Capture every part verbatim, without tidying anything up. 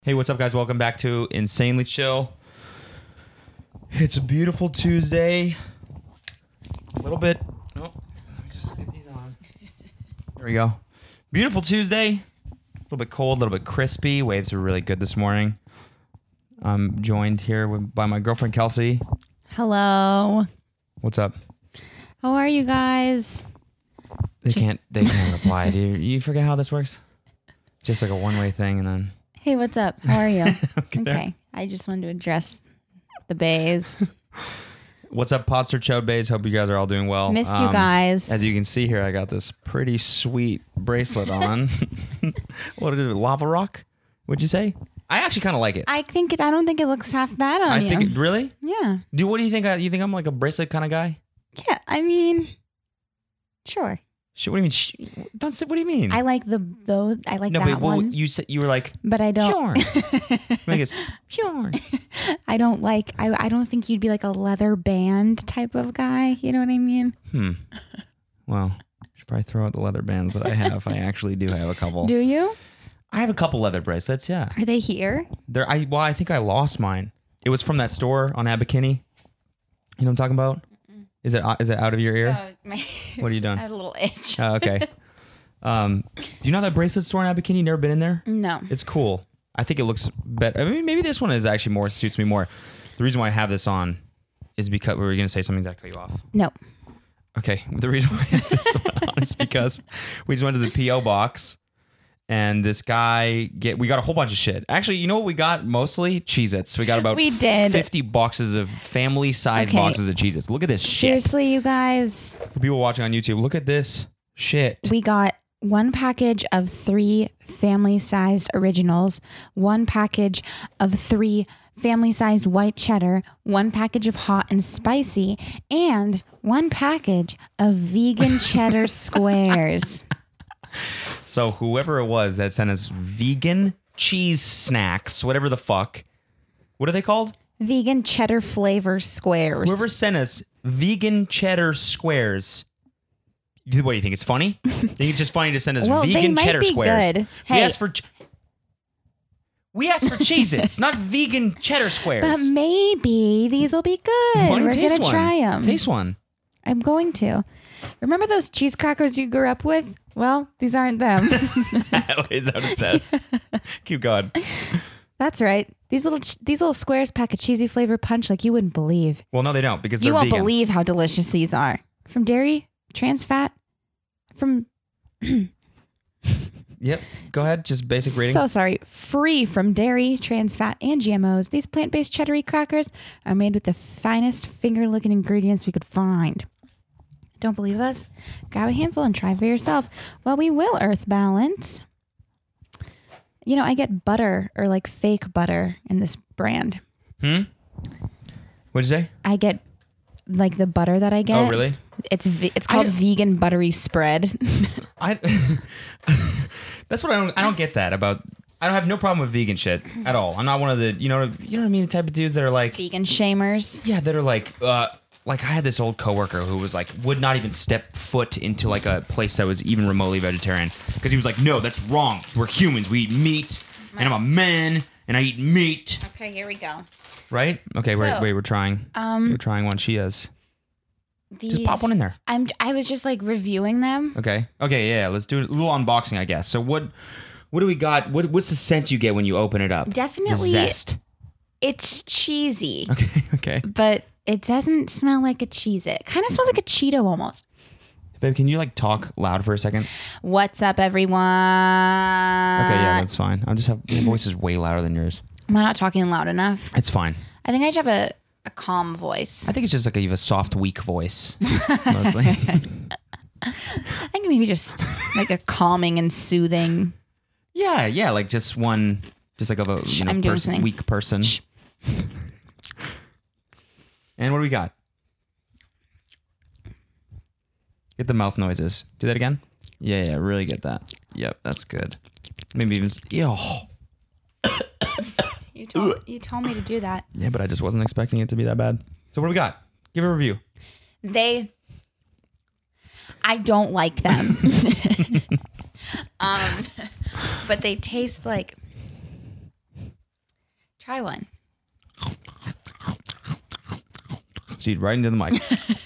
Hey, what's up, guys? Welcome back to Insanely Chill. It's a beautiful Tuesday. A little bit. Oh, let me just get these on. There we go. Beautiful Tuesday. A little bit cold, a little bit crispy. Waves were really good this morning. I'm joined here with, by my girlfriend, Kelsey. Hello. What's up? How are you guys? They Just- can't. They can't reply. Do you, you forget how this works? Just like a one-way thing, and then. Hey, what's up? How are you? Okay. Okay. I just wanted to address the bays. What's up, Podster Chode Bays? Hope you guys are all doing well. Missed you guys. As you can see here, I got this pretty sweet bracelet on. What is it? Lava rock? What'd you say? I actually kind of like it. I think it. I don't think it looks half bad on I you. think it, really. Yeah. Do what do you think? I, you think I'm like a bracelet kind of guy? Yeah. I mean, sure. Sh- What do you mean? Sh- don't say. What do you mean? I like the those. I like no, that but well, one. you said you were like But I don't. sure. I guess sure. I don't like. I. I don't think you'd be like a leather band type of guy. You know what I mean? Hmm. Well, I should probably throw out the leather bands that I have. I actually do have a couple. Do you? I have a couple leather bracelets. Yeah. Are they here? There, I well, I think I lost mine. It was from that store on Abercrombie. You know what I'm talking about? Is it is it out of your ear? Oh, my, What are you doing? I had a little itch. Oh, okay. um, do you know that bracelet store in Abercrombie? You never been in there? No. It's cool. I think it looks better. I mean, maybe this one is actually more suits me more. The reason why I have this on is because we were going to say something that cut you off. No. Okay. The reason why I have this one on is because we just went to the P O box. And this guy, get we got a whole bunch of shit. Actually, you know what we got mostly? Cheez-Its. We got about We did. fifty boxes of family-sized Okay. boxes of Cheez-Its. Look at this shit. Seriously, you guys. For people watching on YouTube, look at this shit. We got one package of three family-sized originals, one package of three family-sized white cheddar, one package of hot and spicy, and one package of vegan cheddar squares. So whoever it was that sent us vegan cheese snacks, whatever the fuck, what are they called? Vegan cheddar flavor squares. Whoever sent us vegan cheddar squares. you- What do you think? It's funny? Think it's just funny to send us Well, they vegan might cheddar be squares? good. We Hey. asked for. ch- We asked for Cheez-Its, not vegan cheddar squares. But maybe these will be good. Why don't you We're taste gonna one? try them. Taste one. I'm going to. Remember those cheese crackers you grew up with? Well, these aren't them. Is that what it says? Keep going. That's right. These little ch- these little squares pack a cheesy flavor punch like you wouldn't believe. Well, no, they don't because You they're won't vegan. believe how delicious these are. From dairy, trans fat, from Yep. Go ahead. Just basic rating. so sorry, free from dairy, trans fat, and G M Os. These plant-based cheddar crackers are made with the finest finger-licking ingredients we could find. Don't believe us? Grab a handful and try for yourself. Well, we will Earth balance. You know, I get butter or like fake butter in this brand. Hmm. What'd you say? I get like the butter that I get. Oh, really? It's ve- it's I called don't- vegan buttery spread. I. That's what I don't. I don't get that about. I don't have no problem with vegan shit at all. I'm not one of the. You know. You know what I mean? The type of dudes that are like. Vegan shamers. Yeah, that are like. Uh, like I had this old coworker who was like would not even step foot into like a place that was even remotely vegetarian because he was like, no, that's wrong. We're humans. We eat meat, and I'm a man, and I eat meat. Okay, here we go. Right? Okay. So, wait. Wait. We're trying. Um, we're trying one. She is. These, Just pop one in there. I'm. I was just like reviewing them. Okay. Okay. Yeah. Let's do a little unboxing, I guess. So what? What do we got? What? What's the scent you get when you open it up? Definitely- The zest. It's cheesy, Okay. Okay. but it doesn't smell like a Cheez-It. It kind of smells like a Cheeto almost. Babe, can you like talk loud for a second? What's up, everyone? Okay. Uh, Yeah, that's fine. I'll just have my voice is way louder than yours. Am I not talking loud enough? It's fine. I think I just have a, a calm voice. I think it's just like a, you have a soft, weak voice, mostly. I think maybe just like a calming and soothing. yeah. Yeah. Like just one, just like of a you know, I'm doing person, something. weak person. Shh. And what do we got? Get the mouth noises. Do that again. Yeah. Yeah. Really get that. Yep. That's good. Maybe even. Yo. You told, you told me to do that. Yeah, but I just wasn't expecting it to be that bad. So what do we got? Give a review. They, I don't like them. um, but they taste like Try one. She'd right into the mic.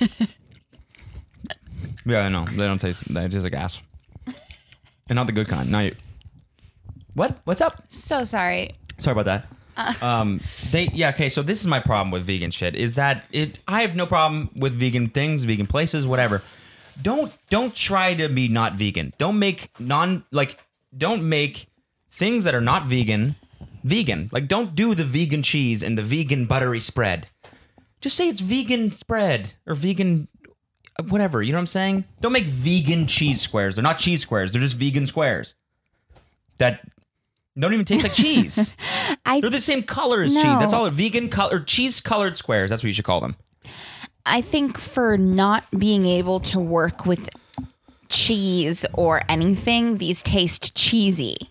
Yeah, I know. They don't taste, they taste like ass. And not the good kind. Not you. What? What's up? So sorry. Sorry about that. Uh. Um, they yeah okay. So this is my problem with vegan shit. Is that it? I have no problem with vegan things, vegan places, whatever. Don't don't try to be not vegan. Don't make non like don't make things that are not vegan vegan. Like don't do the vegan cheese and the vegan buttery spread. Just say it's vegan spread or vegan whatever. You know what I'm saying? Don't make vegan cheese squares. They're not cheese squares. They're just vegan squares. That. Don't even taste like cheese. I, They're the same color as no. cheese. That's all. Vegan color, cheese colored squares. That's what you should call them. I think for not being able to work with cheese or anything, these taste cheesy.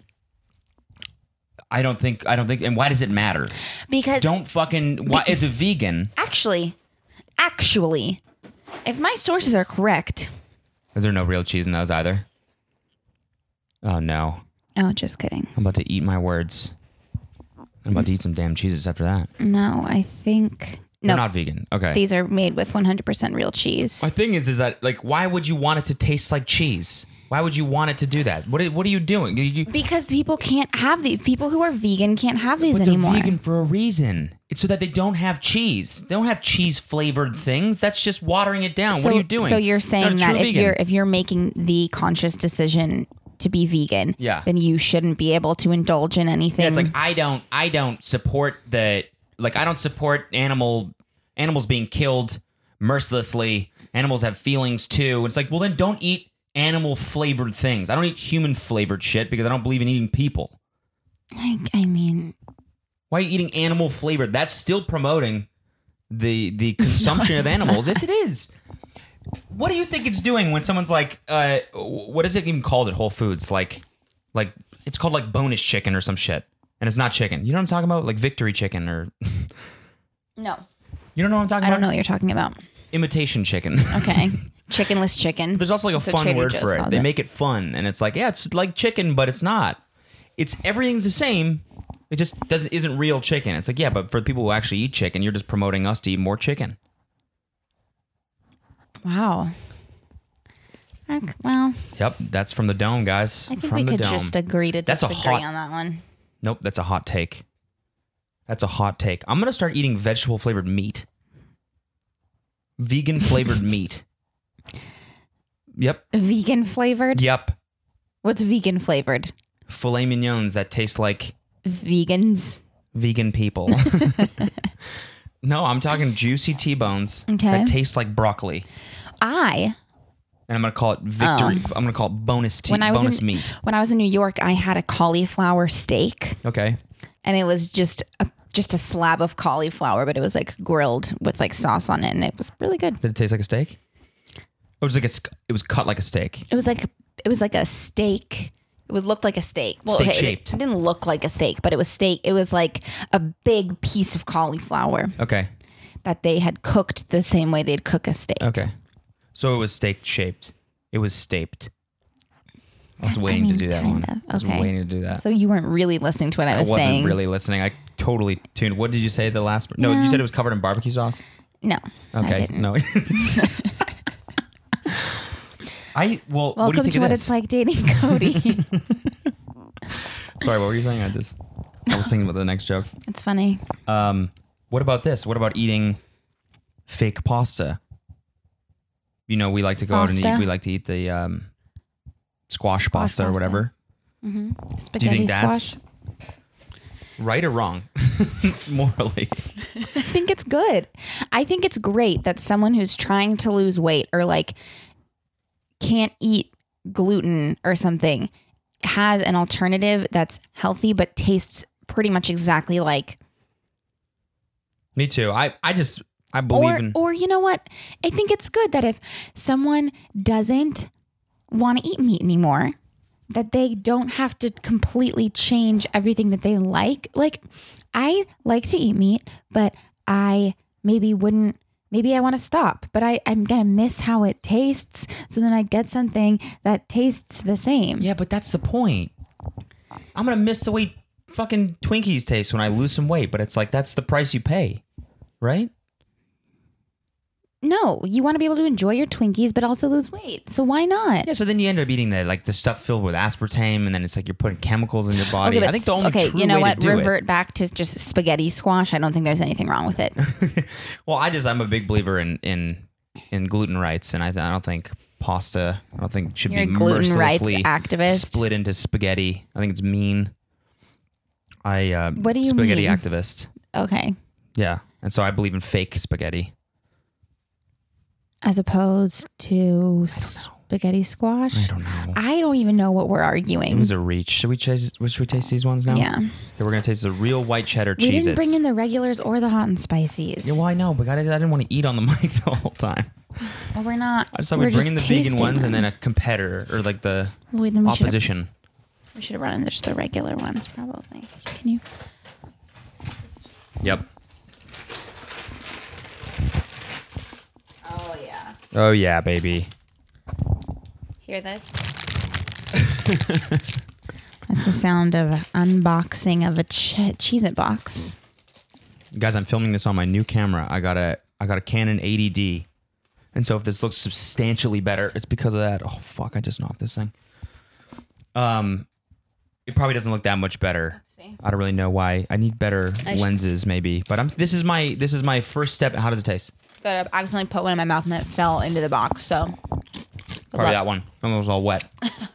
I don't think. I don't think. And why does it matter? Because don't fucking. Why is it vegan? Actually, actually, if my sources are correct, is there no real cheese in those either? Oh no. Oh, just kidding. I'm about to eat my words. I'm about to eat some damn cheeses after that. No, I think... They're no, not vegan. Okay. These are made with one hundred percent real cheese. My thing is, is that, like, why would you want it to taste like cheese? Why would you want it to do that? What are, what are you doing? You, you, because people can't have these. People who are vegan can't have these but anymore. They're vegan for a reason. It's so that they don't have cheese. They don't have cheese-flavored things. That's just watering it down. So, what are you doing? So you're saying You're that if vegan. you're if you're making the conscious decision to be vegan, yeah. then you shouldn't be able to indulge in anything. Yeah, it's like I don't I don't support the like I don't support animal animals being killed mercilessly. Animals have feelings too. It's like, well then don't eat animal flavored things. I don't eat human flavored shit because I don't believe in eating people. I, I mean, why are you eating animal flavored? That's still promoting the the consumption no, of animals. Not. Yes, it is. What do you think it's doing when someone's like, uh, what is it even called at Whole Foods? Like, like it's called like bonus chicken or some shit, and it's not chicken. You know what I'm talking about? Like victory chicken or no. You don't know what I'm talking I about? don't know what you're talking about. Imitation chicken. Okay. Chickenless chicken. There's also like a That's fun word Joe's for it. They it. make it fun, and it's like, yeah, it's like chicken, but it's not. It's everything's the same. It just doesn't isn't real chicken. It's like, yeah, but for people who actually eat chicken, you're just promoting us to eat more chicken. Wow. Okay, well. Yep, that's from the dome, guys. I think from we the could dome. just agree to That's disagree a hot, on that one. Nope, that's a hot take. That's a hot take. I'm gonna start eating vegetable flavored meat. Vegan flavored meat. Yep. Vegan flavored? Yep. What's vegan flavored? Filet mignons that taste like vegans. Vegan people. No, I'm talking juicy T-bones okay. that taste like broccoli. I and I'm gonna call it victory. Oh. I'm gonna call it bonus T- when I was bonus in, meat. When I was in New York, I had a cauliflower steak. Okay. And it was just a just a slab of cauliflower, but it was like grilled with like sauce on it, and it was really good. Did it taste like a steak? It was like a, it was cut like a steak. It was like it was like a steak. It would look like a steak. Well, steak okay, shaped. It, it didn't look like a steak, but it was steak. It was like a big piece of cauliflower. Okay. That they had cooked the same way they'd cook a steak. Okay. So it was steak shaped. It was staped. I was waiting I mean, to do that one. Of. I was okay. waiting to do that. So you weren't really listening to what I was saying. I wasn't really listening. I totally tuned. What did you say the last? No, no. You said it was covered in barbecue sauce? No. Okay. I didn't. No. I well. Welcome what do you think to of what this? it's like dating Cody. Sorry, what were you saying? I just I was thinking about the next joke. It's funny. Um, what about this? What about eating fake pasta? You know, we like to go pasta? out and eat. We like to eat the um, squash, squash pasta, pasta or whatever. Mm-hmm. Spaghetti Do you think squash. that's right or wrong, morally? I think it's good. I think it's great that someone who's trying to lose weight or like can't eat gluten or something has an alternative that's healthy but tastes pretty much exactly like. Me too. I, I just I believe or, in. Or you know what? I think it's good that if someone doesn't want to eat meat anymore, that they don't have to completely change everything that they like. Like, I like to eat meat, but I maybe wouldn't, maybe I want to stop, but I, I'm going to miss how it tastes. So then I get something that tastes the same. Yeah, but that's the point. I'm going to miss the way fucking Twinkies taste when I lose some weight, but it's like that's the price you pay, right? No, you want to be able to enjoy your Twinkies, but also lose weight. So why not? Yeah, so then you end up eating the like the stuff filled with aspartame, and then it's like you're putting chemicals in your body. Okay, I think the only okay, true you know way what? to do Revert it. back to just spaghetti squash. I don't think there's anything wrong with it. Well, I just I'm a big believer in in in gluten rights, and I, I don't think pasta. I don't think should You're be a gluten rights mercilessly activist? split into spaghetti. I think it's mean. I uh, What do you spaghetti mean? activist. Okay. Yeah, and so I believe in fake spaghetti. As opposed to spaghetti squash? I don't know. I don't even know what we're arguing. It was a reach. Should we chase? Should we taste these ones now? Yeah. Okay, we're gonna taste the real white cheddar We Cheez-Its. didn't bring in the regulars or the hot and spices. Yeah, well, I know, but I, I didn't want to eat on the mic the whole time. Well, we're not. I just thought we're we'd bring in the just vegan tasting ones and them. then a competitor or like the Well, then we should've- opposition. We should have run in just the regular ones, probably. Can you? Yep. Oh, yeah. Oh yeah, baby. Hear this? That's the sound of unboxing of a ch- Cheez-It box. Guys, I'm filming this on my new camera. I got a I got a Canon eighty D. And so if this looks substantially better, it's because of that. Oh fuck, I just knocked this thing. Um it probably doesn't look that much better. See? I don't really know why. I need better I sh- lenses maybe. But I'm this is my this is my first step. How does it taste? Good. I accidentally put one in my mouth and then it fell into the box. So Probably that one. That one was all wet.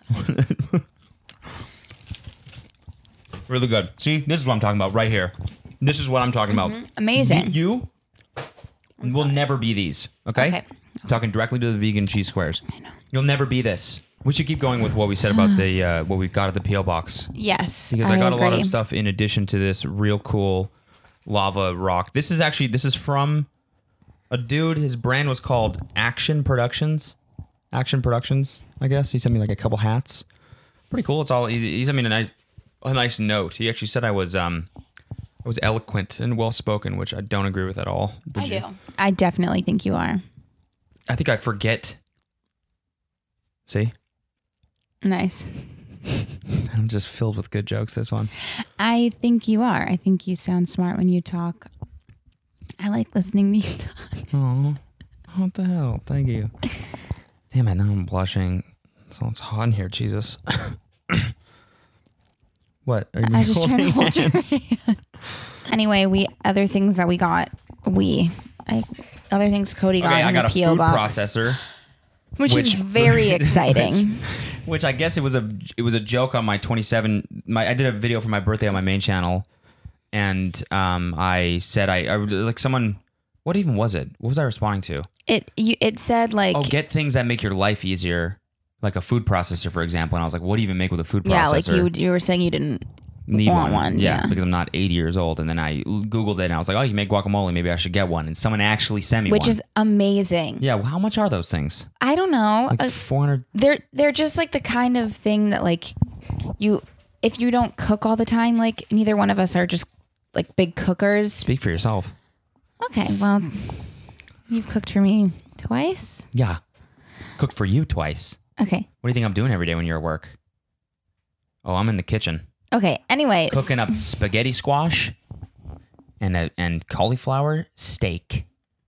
Really good. See, this is what I'm talking about right here. This is what I'm talking about. amazing. You, you will never be these. Okay? Okay. I'm talking directly to the vegan cheese squares. I know. You'll never be this. We should keep going with what we said about the uh, what we got at the P O box Yes, because I, got agree. a lot of stuff in addition to this real cool lava rock. This is actually this is from a dude. His brand was called Action Productions. Action Productions, I guess. He sent me like a couple hats. Pretty cool. It's all he, he sent me a nice, a nice note. He actually said I was um I was eloquent and well spoken, which I don't agree with at all. Did I you? do. I definitely think you are. I think I forget. See, Nice. I'm just filled with good jokes. This one. I think you are. I think you sound smart when you talk. I like listening to you talk. Oh, what the hell? Thank you. Damn it! Now I'm blushing. So it's hot in here. Jesus. What? Are you I was just trying to hold your hands? hand. Anyway, we other things that we got. We I, other things Cody got Okay, in I got the a P O food box, processor, which, which- is very exciting. which, which I guess it was a it was a joke on my twenty-seven. My I did a video for my birthday on my main channel, and um, I said I, I like someone. What even was it? What was I responding to? It you, it said like Oh, get things that make your life easier, like a food processor, for example. And I was like, what do you even make with a food processor? yeah, like you you were saying you didn't Need want one. one, Yeah, yeah. because I'm not eighty years old. And then I Googled it and I was like, oh, you make guacamole. Maybe I should get one. And someone actually sent me which one. is amazing. Yeah, well, how much are those things? I don't know. Like Uh, four hundred. they're they're just like the kind of thing that like you if you don't cook all the time, like neither one of us are just like big cookers. Speak for yourself. Okay, well, you've cooked for me twice. Yeah. Cooked for you twice. Okay. What do you think I'm doing every day when you're at work? Oh, I'm in the kitchen. Okay. Anyways, Cooking up spaghetti squash and a, and cauliflower steak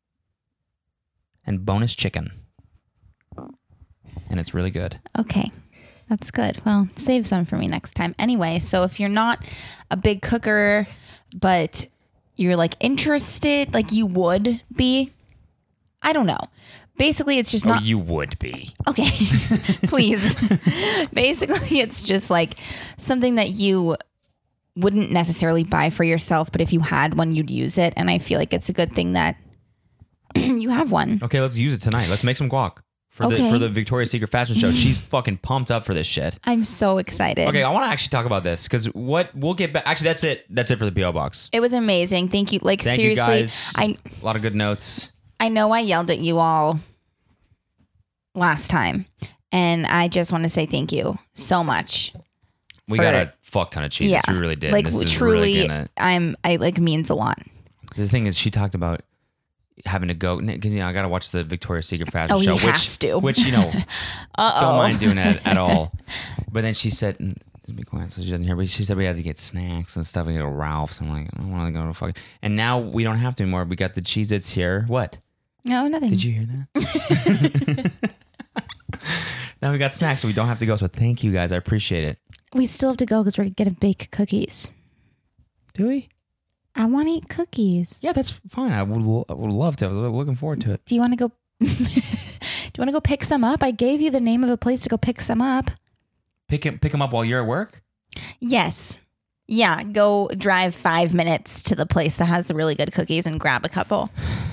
and bonus chicken. And it's really good. Okay. That's good. Well, save some for me next time. Anyway, so if you're not a big cooker, but you're like interested, like you would be, I don't know. Basically, it's just Oh, not. you would be. Okay, please. Basically, it's just like something that you wouldn't necessarily buy for yourself, but if you had one, you'd use it. And I feel like it's a good thing that you have one. Okay, let's use it tonight. Let's make some guac for the Okay. for the Victoria's Secret fashion show. She's fucking pumped up for this shit. I'm so excited. Okay, I want to actually talk about this because what we'll get back. Actually, that's it. That's it for the P O box. It was amazing. Thank you. Like Thank seriously, you guys. I A lot of good notes. I know I yelled at you all last time, and I just want to say thank you so much. We for- got a fuck ton of cheese. Yeah, We really did. like this is truly, really gonna. I'm. I like means a lot. The thing is, she talked about having to go because you know I got to watch the Victoria's Secret fashion Oh, he show, which has to. which you know Uh don't oh. mind doing it at all. But then she said, gonna be quiet, so she doesn't hear. But she said we had to get snacks and stuff. We go to Ralph's. I'm like, I don't want to go to fucking. And now we don't have to anymore. We got the Cheez-Its here. What? No, nothing. Did you hear that? Now we got snacks, so we don't have to go. So thank you guys. I appreciate it. We still have to go because we're going to bake cookies. Do we? I want to eat cookies. Yeah, that's fine. I would, I would love to. I'm looking forward to it. Do you want to go? Do you want to go pick some up? I gave you the name of a place to go pick some up. Pick him, pick him up while you're at work? Yes. Yeah, go drive five minutes to the place that has the really good cookies and grab a couple.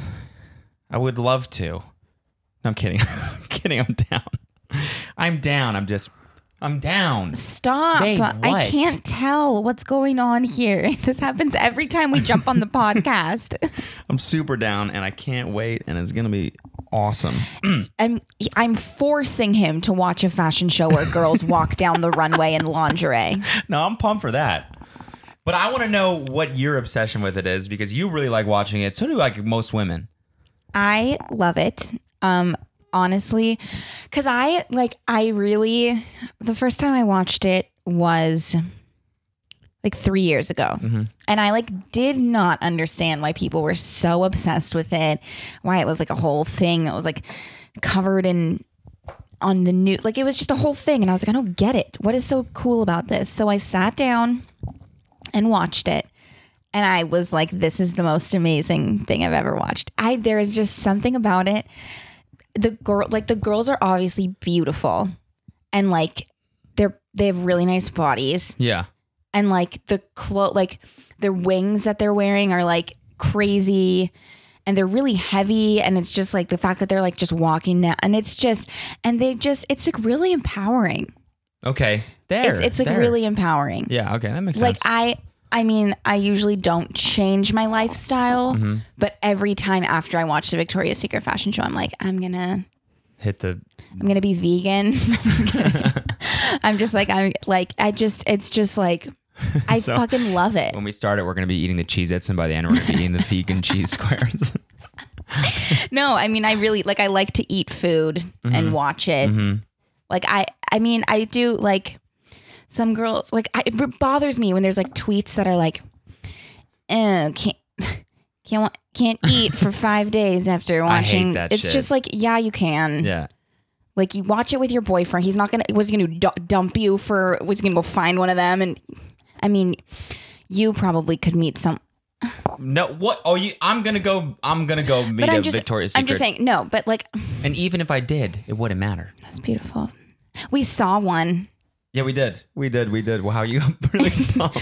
I would love to. No, I'm kidding. I'm kidding. I'm down. I'm down. I'm just, I'm down. Stop. Babe, I what? can't tell what's going on here. This happens every time we jump on the podcast. I'm super down and I can't wait and it's going to be awesome. I'm I'm forcing him to watch a fashion show where girls walk down the runway in lingerie. No, I'm pumped for that. But I want to know what your obsession with it is because you really like watching it. So do like most women. I love it. Um, honestly, because I like I really the first time I watched it was like three years ago, mm-hmm. and I like did not understand why people were so obsessed with it. Why it was like a whole thing that was like covered in on the new like it was just a whole thing, and I was like, I don't get it. What is so cool about this? So I sat down and watched it. And I was like, this is the most amazing thing I've ever watched. I there is just something about it. The girl, like the girls are obviously beautiful, and like they're they have really nice bodies. Yeah. And like the clo- like their wings that they're wearing are like crazy, and they're really heavy. And it's just like the fact that they're like just walking now, and it's just and they just it's like really empowering. Okay. There. It's, it's like there. really empowering. Yeah. Okay. That makes like sense. I. I mean, I usually don't change my lifestyle, mm-hmm. but every time after I watch the Victoria's Secret fashion show, I'm like, I'm gonna hit the. I'm gonna be vegan. I'm just like I'm like I just it's just like I so, fucking love it. When we start it, we're gonna be eating the Cheez-Its, and by the end, we're gonna be eating the vegan cheese squares. No, I mean, I really like I like to eat food mm-hmm. and watch it. Mm-hmm. Like I, I mean, I do like. Some girls, like, I, it bothers me when there's, like, tweets that are like, oh, can't, can't, can't eat for five days after watching. I hate that it's shit. just like, yeah, you can. Yeah. Like, you watch it with your boyfriend. He's not going to, was he going to d- dump you for, was he going to go find one of them? And, I mean, you probably could meet some. No, what? Oh, you, I'm going to go, I'm going to go meet but I'm a just, Victoria's Secret. I'm just saying, no, but, like. And even if I did, it wouldn't matter. That's beautiful. We saw one. Yeah, we did. We did. We did. Well, how you really pumped?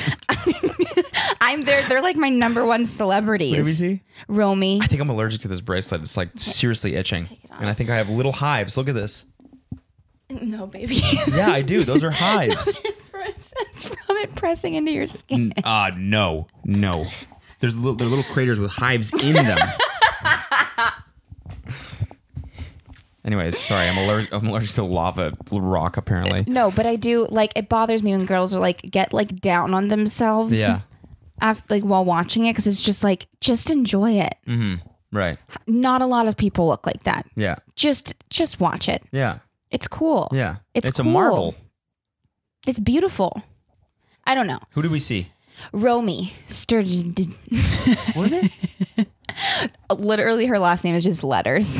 I'm there. They're like my number one celebrities. What did we see? Romy. I think I'm allergic to this bracelet. It's like seriously itching. And I think I have little hives. Look at this. No, baby. Yeah, I do. Those are hives. It's from it pressing into your skin. Uh, no. No. There's little, they're little craters with hives in them. Anyways, sorry, I'm allergic. I'm allergic to lava rock. Apparently, no, but I do like. It bothers me when girls are like get like down on themselves. Yeah. After like while watching it, because it's just like just enjoy it. Mm-hmm. Right. Not a lot of people look like that. Yeah. Just just watch it. Yeah. It's cool. Yeah. It's it's cool. a marvel. It's beautiful. I don't know. Who did we see? Romy Sturgeon. What is it? Literally, her last name is just letters.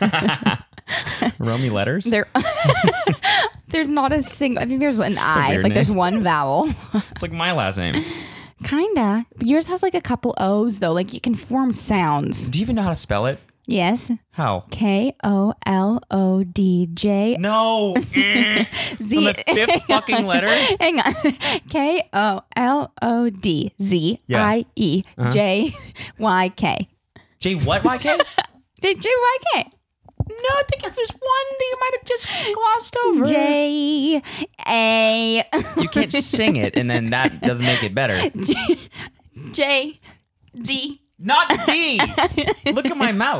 Romy letters? There, there's not a single. I think there's an I. Like name. there's one vowel. It's like my last name. Kinda. Yours has like a couple O's though. Like you can form sounds. Do you even know how to spell it? Yes. How? K O L O D J. No. Z. On the fifth fucking letter? Hang on. K O L O D Z I E J Y K. J what Y K? J Y K. No, I think if there's one that you might have just glossed over. J A. You can't sing it, and then that doesn't make it better. J, J D. Not D. Look at my mouth.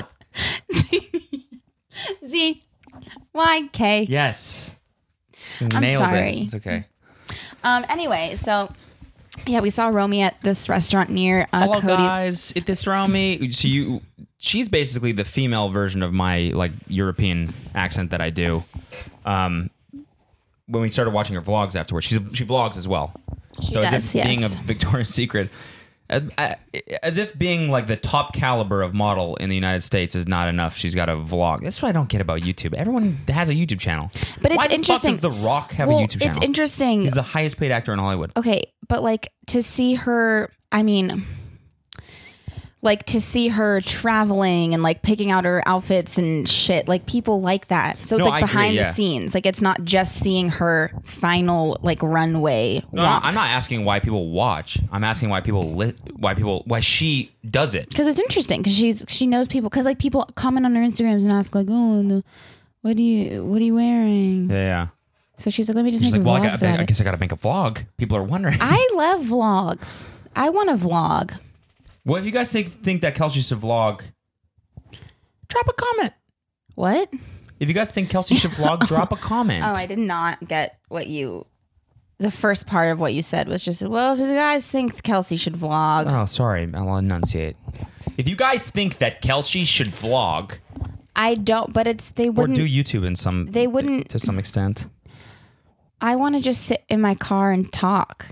Z Y K. Yes. I'm Nailed sorry. It. It's okay. Um. Anyway, so yeah, we saw Romy at this restaurant near uh, Hello, Cody's. guys. It this Romy. So you, she's basically the female version of my like European accent that I do. Um, when we started watching her vlogs afterwards. She's she vlogs as well. She so does, as if yes. being a Victoria's Secret, uh, uh, as if being like the top caliber of model in the United States is not enough. She's got a vlog. That's what I don't get about YouTube. Everyone has a YouTube channel. But it's Why the interesting. Fuck does The Rock have well, a YouTube channel? It's interesting. He's the highest paid actor in Hollywood. Okay, but like to see her, I mean, like to see her traveling and like picking out her outfits and shit, like people like that. So it's No, like I behind agree, the yeah. scenes. Like it's not just seeing her final like runway No, walk. I'm not asking why people watch. I'm asking why people li- why people why she does it. Because it's interesting because she's she knows people because like people comment on her Instagrams and ask like, oh, the, what do you what are you wearing? Yeah, yeah. So she's like, let me just She's make like, a well, I, vlog got, I about it. guess I got to make a vlog. People are wondering. I love vlogs. I want a vlog. Well, if you guys think think that Kelsey should vlog, drop a comment. What? If you guys think Kelsey should vlog, drop a comment. Oh, I did not get what you. The first part of what you said was just, well, if you guys think Kelsey should vlog, Oh, sorry. I'll enunciate. If you guys think that Kelsey should vlog I don't. But it's they or wouldn't. do YouTube in some They wouldn't- to some extent. I want to just sit in my car and talk.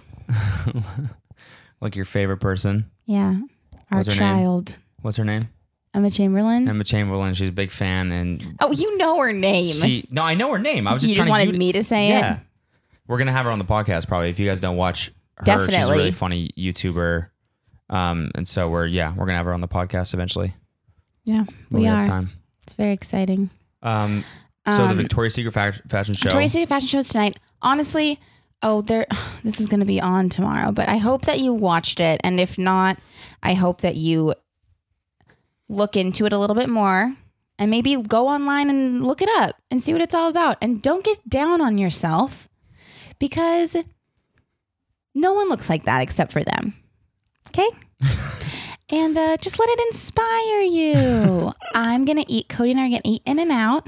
Like your favorite person. Yeah, our What's her name? child, What's her name? Emma Chamberlain. Emma Chamberlain. She's a big fan, and Oh, you know her name. she. No, I know her name. I was just You trying just wanted to, me to say yeah. it? We're gonna have her on the podcast probably. If you guys don't watch her, she's a Definitely. really funny YouTuber. Um, and so we're yeah, we're gonna have her on the podcast eventually. Yeah, when we have are. time. It's very exciting. Um, so the Um, Victoria's Secret fa- fashion show. Victoria's Secret fashion shows tonight. Honestly, oh, there. This is going to be on tomorrow, but I hope that you watched it, and if not, I hope that you look into it a little bit more, and maybe go online and look it up and see what it's all about. And don't get down on yourself because no one looks like that except for them. Okay. And uh, just let it inspire you. I'm going to eat, Cody and I are going to eat In-N-Out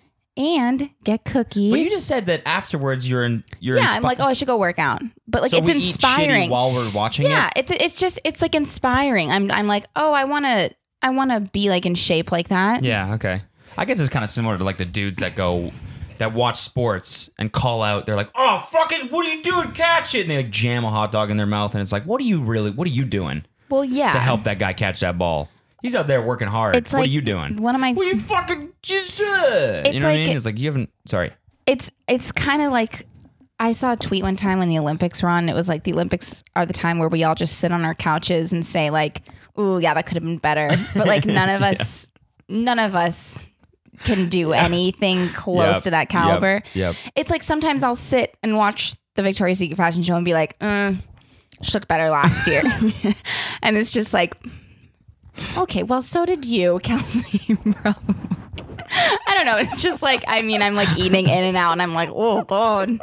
and get cookies. But you just said that afterwards you're in. You're yeah, inspi- I'm like, oh, I should go work out. But like, so it's we inspiring. Eat shitty while we're watching yeah, it. it's it's just it's like inspiring. I'm I'm like, oh, I want to I want to be like in shape like that. Yeah. Okay. I guess it's kind of similar to like the dudes that go. That watch sports and call out. They're like, "Oh, fucking! What are you doing? Catch it!" And they like jam a hot dog in their mouth, and it's like, "What are you really? What are you doing Well, yeah. to help that guy catch that ball? He's out there working hard. It's what like are you doing? one of my- What are you fucking just? Uh, It's you know what I like- mean? It's like you haven't. Sorry. It's it's kind of like I saw a tweet one time when the Olympics were on. It was like the Olympics are the time where we all just sit on our couches and say like, "Ooh, yeah, that could have been better." But like none of us, none of us can do anything close Yep, to that caliber. Yep. yep. It's like sometimes I'll sit and watch the Victoria's Secret fashion show and be like, mm, she looked better last year. And it's just like, okay, well, so did you, Kelsey. Probably. I don't know. It's just like, I mean, I'm like eating In-N-Out and I'm like, oh, God.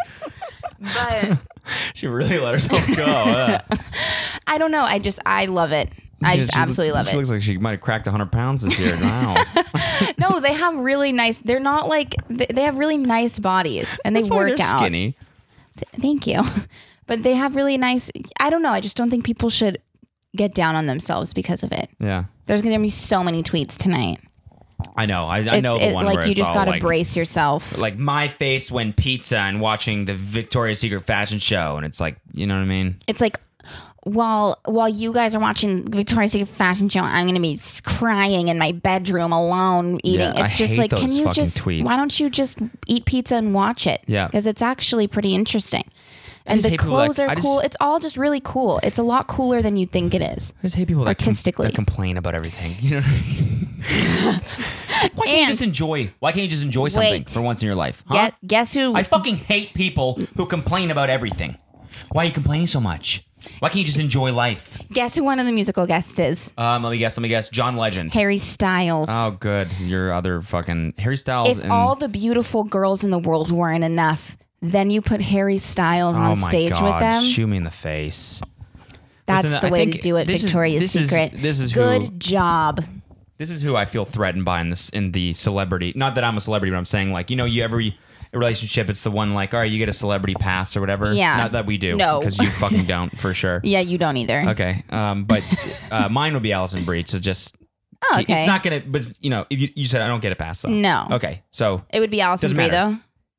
But She really let herself go. Yeah. I don't know. I just, I love it. I just She- absolutely love She it. looks like she might have cracked one hundred pounds this year. Wow. No, they have really nice, they're not like, they they have really nice bodies and they I feel like work they're out. skinny. Th- Thank you. But they have really nice, I don't know. I just don't think people should get down on themselves because of it. Yeah. There's going to be so many tweets tonight. I know. I, I It's know the it, one like where you it's just all got to like, brace yourself. like my face when pizza and watching the Victoria's Secret fashion show, and it's like, you know what I mean? It's like while while you guys are watching Victoria's Secret fashion show, I'm going to be s- crying in my bedroom alone eating. Yeah, it's I just hate like, can those you fucking just tweets. why don't you just eat pizza and watch it? Yeah. Because it's actually pretty interesting. And just the hate people that- clothes are I just- cool. It's all just really cool. It's a lot cooler than you think it is. I just hate people that, com- Artistically. that complain about everything. You know what I mean? Like, why can't you And- just enjoy? Why can't you just enjoy something Wait. for once in your life? Huh? Guess, guess who? I fucking hate people who complain about everything. Why are you complaining so much? Why can't you just enjoy life? guess who one of the musical guests is? Um, let me guess. Let me guess. John Legend. Harry Styles. Oh, good. Your other fucking Harry Styles. If and, all the beautiful girls in the world weren't enough, then you put Harry Styles oh on my stage God, with them. shoot me in the face. That's Listen, the I way to think do it, this is- Victoria's this is- Secret. this is Good who- job. This is who I feel threatened by in this in the celebrity. Not that I'm a celebrity, but I'm saying like you know you every relationship it's the one like all right you get a celebrity pass or whatever. Yeah. Not that we do. No. Because you fucking don't for sure. Yeah, you don't either. Okay. Um. But uh, mine would be Alison Brie. So just Oh, okay. it's not gonna. But you know if you, you said I don't get a pass though. No. Okay. So It would be Alison Doesn't Brie, matter. though.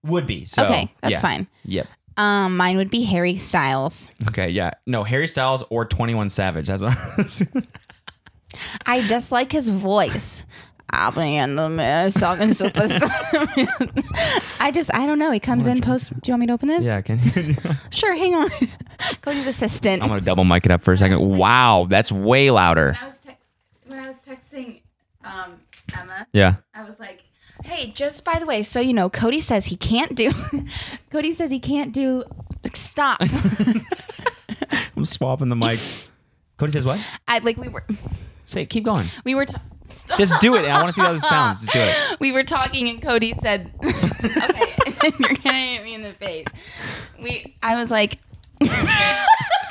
Would be. So, Okay, that's yeah. fine. Yep. Um, mine would be Harry Styles. Okay, yeah. No, Harry Styles or twenty-one Savage. That's what I was I just like his voice. I'll be in the mist talking super. I just, I don't know. He comes in post. Do you want me to open this? Yeah, can you? Sure, hang on. Cody's assistant. I'm going to double mic it up for a second. Wow, that's way louder. When I was, te- when I was texting um, Emma, Yeah. I was like, hey, just by the way, so you know, Cody says he can't do, Cody says he can't do, stop. I'm swapping the mics. Cody says what? I like, we were, Say it. Keep going. we were, t- stop. Just do it. I want to see how this sounds. Just do it. We were talking and Cody said, okay, you're going to hit me in the face. We, I was like, I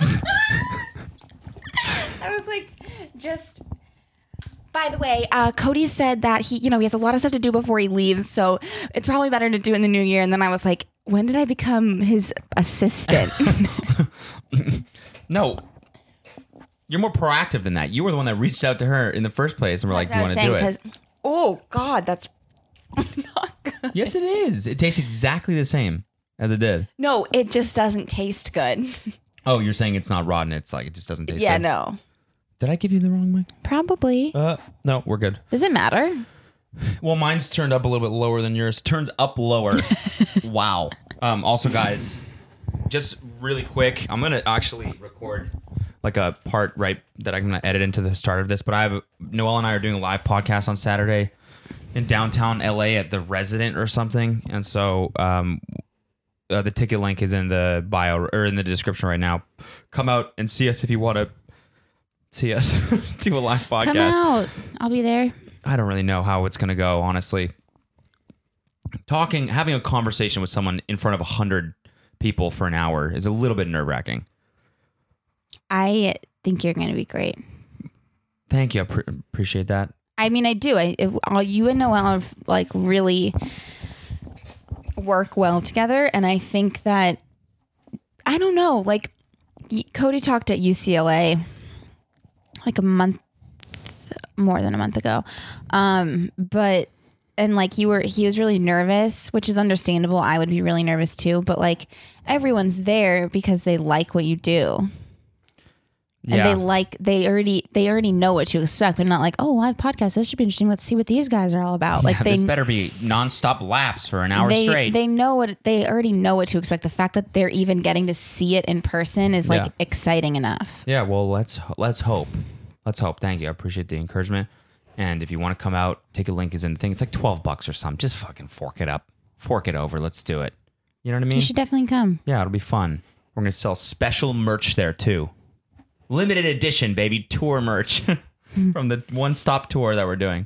was like, just, by the way, uh, Cody said that he, you know, he has a lot of stuff to do before he leaves, so it's probably better to do it in the new year. And then I was like, when did I become his assistant? No. You're more proactive than that. You were the one that reached out to her in the first place and were like, do you want to do it? Oh, God, that's not good. Yes, it is. It tastes exactly the same as it did. No, it just doesn't taste good. Oh, you're saying it's not rotten. It's like it just doesn't taste Yeah, good. no. Did I give you the wrong mic? Probably. Uh, no, we're good. Does it matter? Well, mine's turned up a little bit lower than yours. Turned up lower. Wow. Um, also, guys, just really quick, I'm going to actually record like a part right that I'm going to edit into the start of this. But I have Noelle and I are doing a live podcast on Saturday in downtown L A at the Resident or something. And so um, uh, the ticket link is in the bio or in the description right now. Come out and see us if you want to see us do a live podcast. Come out. I'll be there. I don't really know how it's going to go, honestly. Talking, having a conversation with someone in front of a hundred people for an hour is a little bit nerve wracking. I think you're going to be great. Thank you. I pre- appreciate that. I mean, I do. I, it, all, you and Noelle have like really work well together. And I think that, I don't know, like y- Cody talked at U C L A like a month, more than a month ago. Um, but, and like you were, he was really nervous, which is understandable. I would be really nervous too, but like everyone's there because they like what you do. And Yeah. they like, they already, they already know what to expect. They're not like, oh, live podcast, this should be interesting. Let's see what these guys are all about. Like Yeah, they, this better be nonstop laughs for an hour they, straight. they know what, they already know what to expect. The fact that they're even getting to see it in person is like Yeah. exciting enough. Yeah, well, let's let's hope. Let's hope. Thank you. I appreciate the encouragement. And if you want to come out, take a link is in the thing. It's like twelve bucks or something. Just fucking fork it up. Fork it over. Let's do it. You know what I mean? You should definitely come. Yeah, it'll be fun. We're going to sell special merch there too. Limited edition, baby, tour merch from the one-stop tour that we're doing.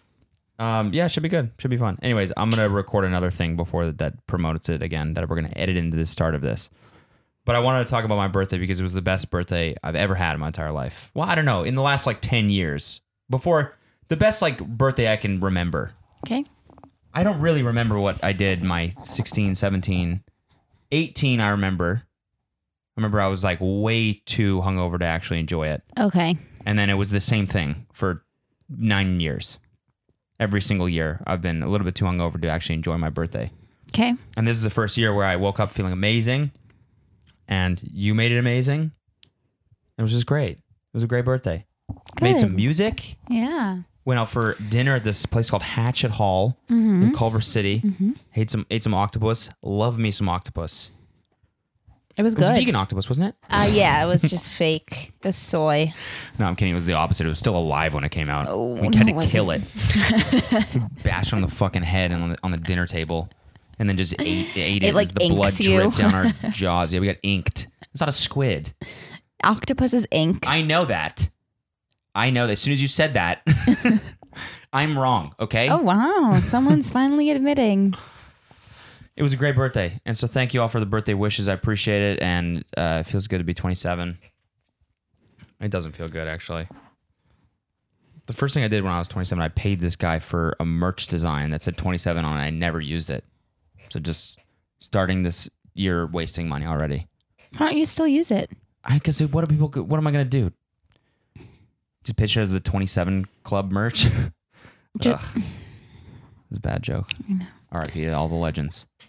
Um, yeah, should be good. Should be fun. Anyways, I'm going to record another thing before that, that promotes it again that we're going to edit into the start of this. But I wanted to talk about my birthday because it was the best birthday I've ever had in my entire life. Well, I don't know. In the last like ten years. Before, the best like birthday I can remember. Okay. I don't really remember what I did my sixteen, seventeen, eighteen I remember. I remember I was like way too hungover to actually enjoy it. Okay. And then it was the same thing for nine years. Every single year, I've been a little bit too hungover to actually enjoy my birthday. Okay. And this is the first year where I woke up feeling amazing. And you made it amazing. It was just great. It was a great birthday. Good. Made some music. Yeah. Went out for dinner at this place called Hatchet Hall Mm-hmm. in Culver City. Mm-hmm. Ate some ate some octopus. Love me some octopus. It was It was good. vegan octopus, wasn't it? Uh, yeah, it was just fake. It was soy. No, I'm kidding. It was the opposite. It was still alive when it came out. Oh, we no, had it to kill it. We bashed it on the fucking head and on the, on the dinner table, and then just ate, ate it, It, like, as the blood inks you. dripped down our jaws. Yeah, we got inked. It's not a squid. Octopus is ink. I know that. I know that. As soon as you said that, I'm wrong. Okay. Oh, wow. Someone's finally admitting. It was a great birthday, and so thank you all for the birthday wishes. I appreciate it, and uh, it feels good to be twenty-seven. It doesn't feel good, actually. The first thing I did when I was twenty-seven, I paid this guy for a merch design that said twenty-seven on it. I never used it. So just starting this year wasting money already. Why don't you still use it? I guess what are people? What am I gonna do? Just pitch it as the twenty-seven Club merch. Just, Ugh. It was a bad joke. I know. R I P to all the legends.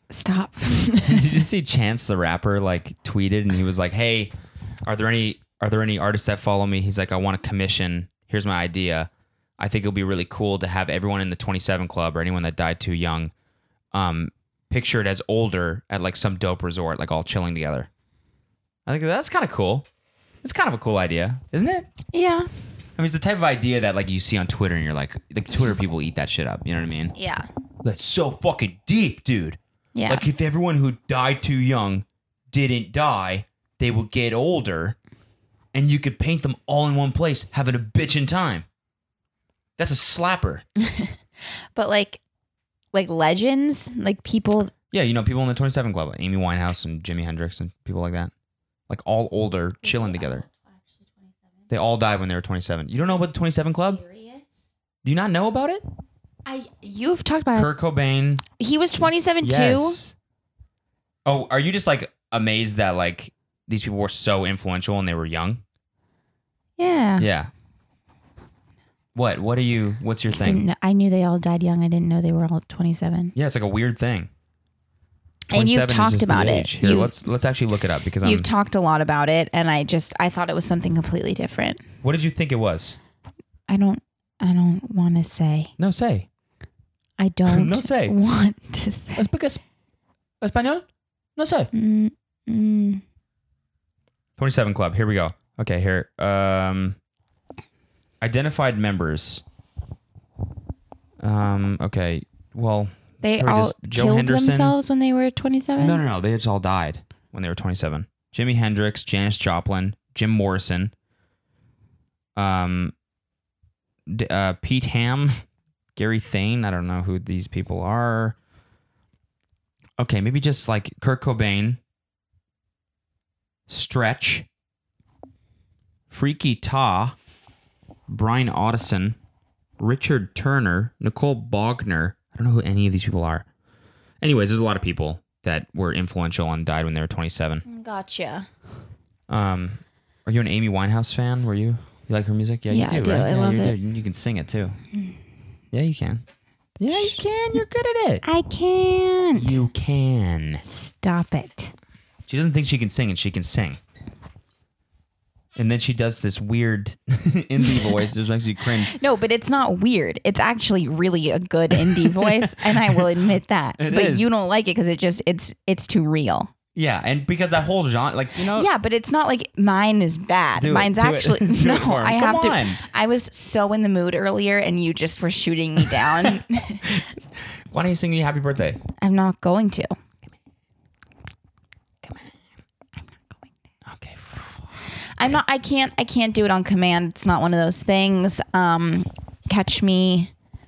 Stop. Did you see Chance the Rapper like tweeted and he was like, "Hey, are there any are there any artists that follow me?" He's like, "I want to commission. Here's my idea. I think it'll be really cool to have everyone in the twenty-seven Club or anyone that died too young, um, pictured as older at like some dope resort, like all chilling together." I think that's kind of cool. It's kind of a cool idea, isn't it? Yeah. I mean, it's the type of idea that like you see on Twitter and you're like, like Twitter people eat that shit up. You know what I mean? Yeah. That's so fucking deep, dude. Yeah. Like if everyone who died too young didn't die, they would get older and you could paint them all in one place, having a bitchin' time. That's a slapper. But like, like legends, like people. Yeah, you know, people in the twenty-seven Club, like Amy Winehouse and Jimi Hendrix and people like that. Like all older, chilling together. They all died when they were twenty-seven. You don't know about the twenty-seven Club? Do you not know about it? I you've talked about Kurt Cobain. He was twenty-seven Yes. too. Oh, are you just like amazed that like these people were so influential and they were young? Yeah. Yeah. What? What are you? What's your Didn't thing? know, I knew they all died young. I didn't know they were all twenty-seven. Yeah, it's like a weird thing. And you've twenty-seven is talked just the about it. age. Here, You- let's let's actually look it up because I'm. You've talked a lot about it, and I just I thought it was something completely different. What did you think it was? I don't I don't want to say. No, say. I don't No say. want to say. ¿Speak español? No sé. Mm, mm. twenty-seven Club. Here we go. Okay, here. Um, identified members. Um. Okay. Well. They Probably all just Joe killed Henderson. themselves when they were twenty-seven? No, no, no. They just all died when they were twenty-seven. Jimi Hendrix, Janis Joplin, Jim Morrison, um, D- uh, Pete Ham, Gary Thane. I don't know who these people are. Okay, maybe just like Kurt Cobain, Stretch, Freaky Ta, Brian Audison, Richard Turner, Nicole Bogner. I don't know who any of these people are. Anyways, there's a lot of people that were influential and died when they were twenty-seven. Gotcha. Um, are you an Amy Winehouse fan? Were you? You like her music? Yeah, Yeah, you I do, do. right? I yeah, love you it. do. You can sing it too. Yeah, you can. Yeah, you can. You're good at it. I can't. You can. Stop it. She doesn't think she can sing, and she can sing. And then she does this weird indie voice. It makes you cringe. No, but it's not weird. It's actually really a good indie voice, and I will admit that. It but is. you don't like it because it just it's it's too real. Yeah, and because that whole genre, like, you know. Yeah, but it's not like mine is bad. Do it, Mine's do it. actually Do no. it for him. I Come have on. to. I was so in the mood earlier, and you just were shooting me down. Why don't you sing me happy birthday? I'm not going to. Okay. I'm not. I can't. I can't do it on command. It's not one of those things. Um, catch me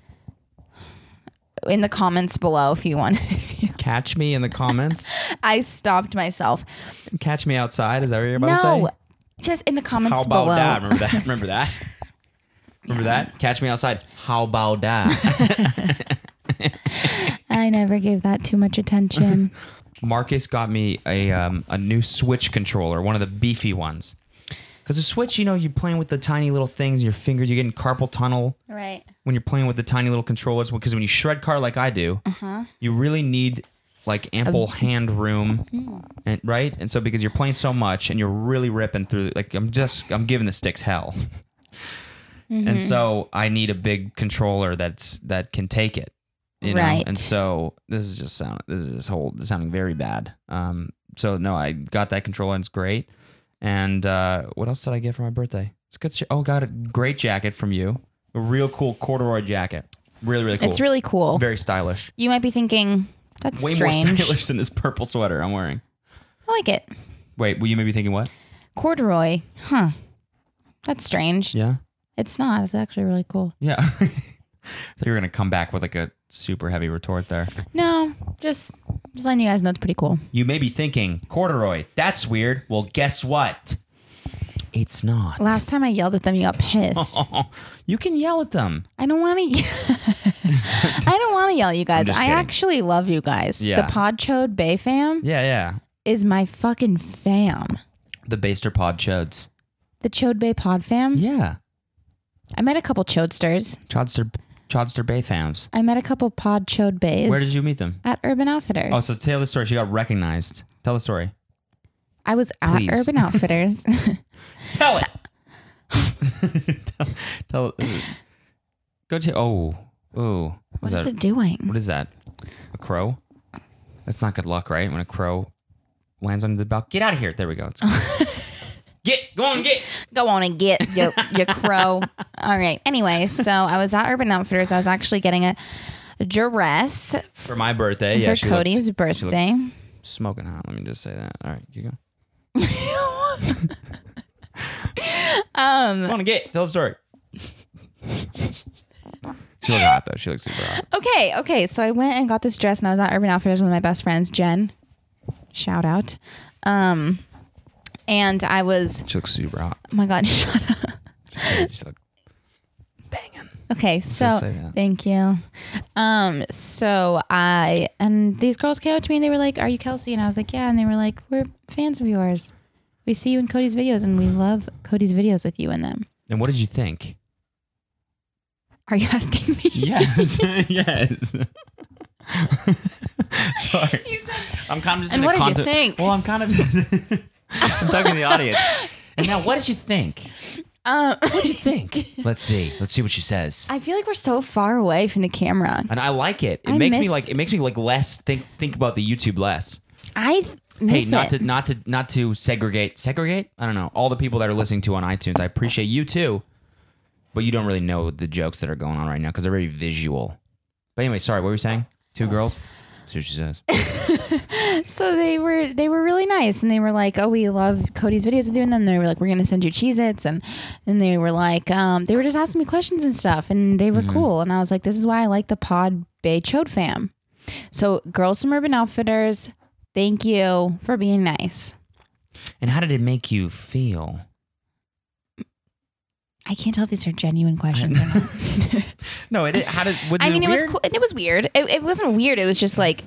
in the comments below if you want. Catch me in the comments. I stopped myself. Catch me outside. Is that what you're about to No, say? just in the comments How about below. that? Remember that? Remember that? Remember that? Catch me outside. How about that? I never gave that too much attention. Marcus got me a um, a new Switch controller, one of the beefy ones. Because the Switch, you know, you're playing with the tiny little things, your fingers, you're getting carpal tunnel Right. when you're playing with the tiny little controllers. Because when you shred car like I do, Uh-huh. you really need like ample hand room, and right? And so because you're playing so much and you're really ripping through, like I'm just I'm giving the sticks hell. And so I need a big controller that's that can take it. You know? Right. And so this is just sound this is just whole this is sounding very bad. Um so no, I got that controller and it's great. And uh what else did I get for my birthday? It's good shit. Oh, got a great jacket from you. A real cool corduroy jacket. Really, really cool. It's really cool. Very stylish. You might be thinking, that's Way strange. more stylish than this purple sweater I'm wearing. I like it. Wait, were you maybe thinking what? Corduroy. Huh. That's strange. Yeah. It's not. It's actually really cool. Yeah. I thought you were gonna come back with like a super heavy retort there. No, just, just letting you guys know it's pretty cool. You may be thinking, corduroy, that's weird. Well, guess what? It's not. Last time I yelled at them, you got pissed. You can yell at them. I don't want to. I don't want to yell at you guys. just I kidding. actually love you guys. Yeah. The Podchode Bay fam Yeah, yeah. is my fucking fam. The Baster Pod Chodes. The Chode Bay Pod fam. Yeah. I met a couple Chodesters. Chodster. Chodster Bay fams? I met a couple Pod Chode Bays. Where did you meet them? At Urban Outfitters. Oh, so tell the story. She got recognized. Tell the story. I was at Please. Urban Outfitters. Tell it. tell, tell. Go to. Oh. Oh. What that, is it doing? What is that? A crow? That's not good luck, right? When a crow lands on the balcony. Get out of here. There we go. It's Get, go on, get. Go on and get your, your crow. All right. Anyway, so I was at Urban Outfitters. I was actually getting a, a dress For my birthday. for Yeah, she Cody's looked, birthday. She looked smoking hot. Let me just say that. All right, you go. um, Go on and get. Tell the story. She looked hot, though. She looked super hot. Okay, okay. So I went and got this dress, and I was at Urban Outfitters with my best friends, Jen. Shout out. Um, and I was. She looks super hot. Oh my God! Shut up. She looked banging. Okay, Let's so just say that. thank you. Um, so I and these girls came up to me and they were like, "Are you Kelsey?" And I was like, "Yeah." And they were like, "We're fans of yours. We see you in Cody's videos, and we love Cody's videos with you in them." And what did you think? Are you asking me? Yes. Yes. Sorry. You said, I'm kind of just and in what a did you content- think? Well, I'm kind of I'm talking to the audience. And now, what did you think? um, What did you think? Let's see. Let's see what she says. I feel like we're so far away from the camera. And I like it. It I makes me miss- like it makes me like less think think about the YouTube less. I th- miss Hey, not it. to not to not to segregate segregate. I don't know. All the people that are listening to on iTunes, I appreciate you too. But you don't really know the jokes that are going on right now because they're very visual. But anyway, sorry. What were you saying? Two girls. See what she says. So they were they were really nice, and they were like, "Oh, we love Cody's videos with you." And then they were like, "We're gonna send you Cheez-Its," and then they were like, um, they were just asking me questions and stuff, and they were Mm-hmm. cool. And I was like, "This is why I like the Pod Bay Chode fam." So, girls from Urban Outfitters, thank you for being nice. And how did it make you feel? I can't tell if these are genuine questions or not. No, it. How did? Was I mean, it it was weird? cool. It was weird. It, it wasn't weird. It was just like,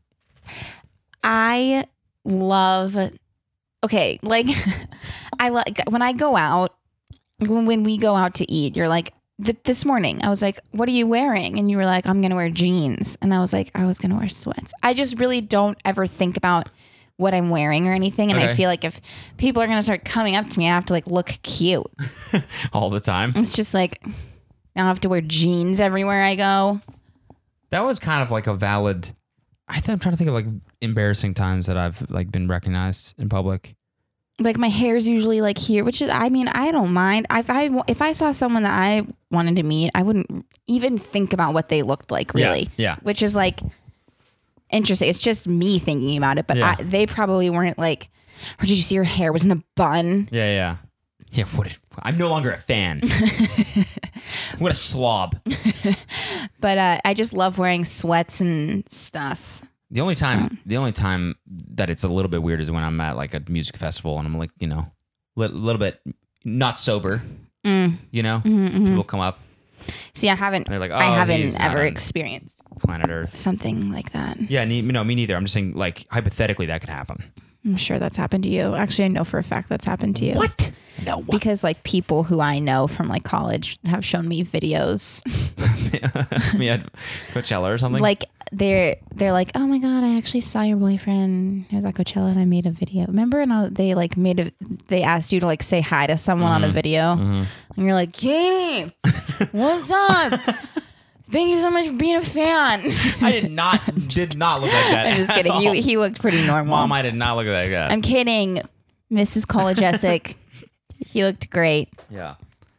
I love. Okay, like I like when I go out. When, when we go out to eat, you're like, th- this morning I was like, "What are you wearing?" And you were like, "I'm gonna wear jeans." And I was like, "I was gonna wear sweats." I just really don't ever think about what I'm wearing or anything, and Okay. I feel like if people are gonna start coming up to me, I have to like look cute. All the time. It's just like I don't have to wear jeans everywhere I go. That was kind of like a valid. I think I'm trying to think of like embarrassing times that I've like been recognized in public. Like my hair's usually like here, which is, I mean, I don't mind. If I if I saw someone that I wanted to meet, I wouldn't even think about what they looked like, really. Yeah, yeah. Which is like interesting. It's just me thinking about it, but Yeah. I, they probably weren't like, or did you see her hair was in a bun? Yeah, yeah. Yeah, what? Did, I'm no longer a fan. What a slob. But uh, I just love wearing sweats and stuff. The only time, So- the only time that it's a little bit weird is when I'm at like a music festival and I'm like, you know, a li- little bit not sober. Mm. You know, Mm-hmm, people come up, See, I haven't. and they're like, oh, I haven't he's not ever on experienced planet Earth. something like that. Yeah, ne- no, me neither. I'm just saying, like hypothetically, that could happen. I'm sure that's happened to you. Actually, I know for a fact that's happened to you. What? No. Because like people who I know from like college have shown me videos. Me at Coachella or something. Like they're they're like, oh my god, I actually saw your boyfriend. He was at Coachella and I made a video. Remember? And I, they like made a. They asked you to like say hi to someone on a video, and you're like, Jamie, what's up? Thank you so much for being a fan. I did not did not look like that. I'm just at kidding. all. You, he looked pretty normal. Mom, I did not look like that. I'm kidding, Missus Kolajesic. He looked great. Yeah.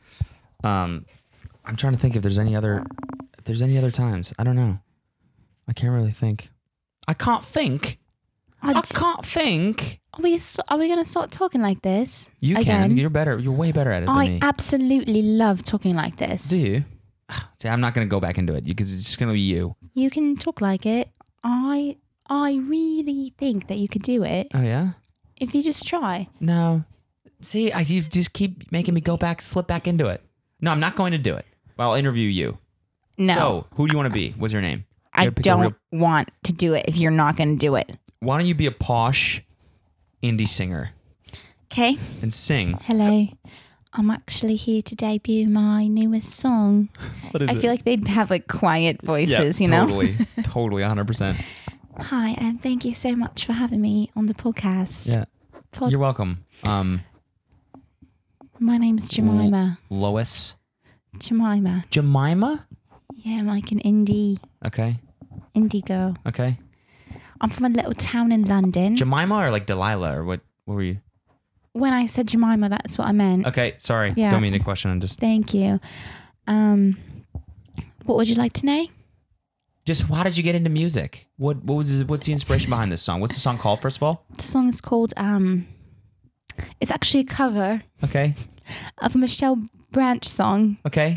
Um, I'm trying to think if there's any other if there's any other times. I don't know. I can't really think. I can't think. Are, I can't think. are we are we gonna start talking like this? You again? can. You're better. You're way better at it than I me. absolutely love talking like this. Do you? See, I'm not gonna go back into it because it's just gonna be you. You can talk like it. I I really think that you could do it Oh yeah. if you just try. No. See, I you just keep making me go back, slip back into it. No, I'm not going to do it. I'll interview you. No, So, who do you want to be? What's your name? You I gotta pick a don't real- want to do it if you're not going to do it. Why don't you be a posh indie singer Okay. and sing? Hello. I'm actually here to debut my newest song. What is I it? feel like they'd have like quiet voices, yeah, you know? totally, totally, one hundred percent. Hi, and thank you so much for having me on the podcast. Yeah, Pod- you're welcome. Um, my name's Jemima. Lois. Jemima. Jemima? Yeah, I'm like an indie, Okay, indie girl. okay. I'm from a little town in London. Jemima or like Delilah or what? What were you? When I said Jemima, that's what I meant. Okay, sorry. Yeah. Don't mean to question. I'm just Thank you. Um, what would you like to know? just. How did you get into music? What What was? What's the inspiration behind this song? What's the song called? First of all. The song is called, um, it's actually a cover Okay. of a Michelle Branch song. Okay.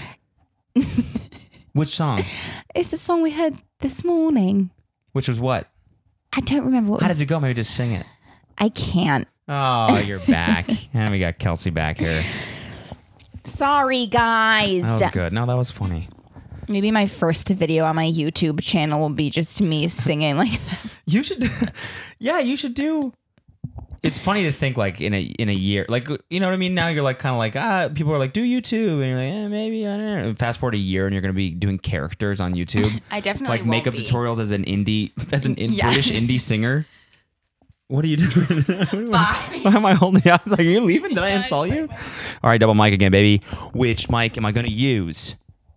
Which song? It's the song we heard this morning. Which was what? I don't remember what How it was. does it go? Maybe just sing it. I can't. Oh, you're back. And we got Kelsey back here. Sorry, guys. That was good. No, that was funny. Maybe my first video on my YouTube channel will be just me singing like that. You should, yeah, you should do. It's funny to think like in a in a year, like you know what I mean. Now you're like kind of like ah, people are like do YouTube, and you're like eh, maybe I don't know. Fast forward a year, and you're gonna be doing characters on YouTube, I definitely like won't makeup be. tutorials as an indie, as an in, Yeah. British indie singer. What are you doing? Bye. Why am I holding the eyes? Like, are you leaving? Did I insult you? All right, double mic again, baby. Which mic am I gonna use?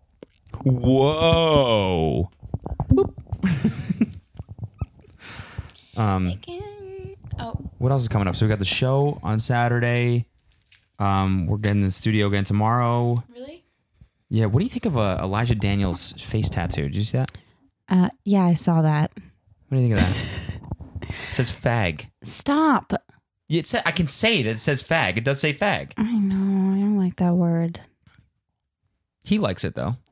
Whoa. Boop. um. Oh, What else is coming up? So we got the show on Saturday. Um, we're getting in the studio again tomorrow. really? Yeah. What do you think of uh, Elijah Daniels' face tattoo? Did you see that? Uh, yeah, I saw that. What do you think of that? It says fag. Stop. Yeah, It sa- I can say that it says fag. It does say fag. I know. I don't like that word. He likes it though.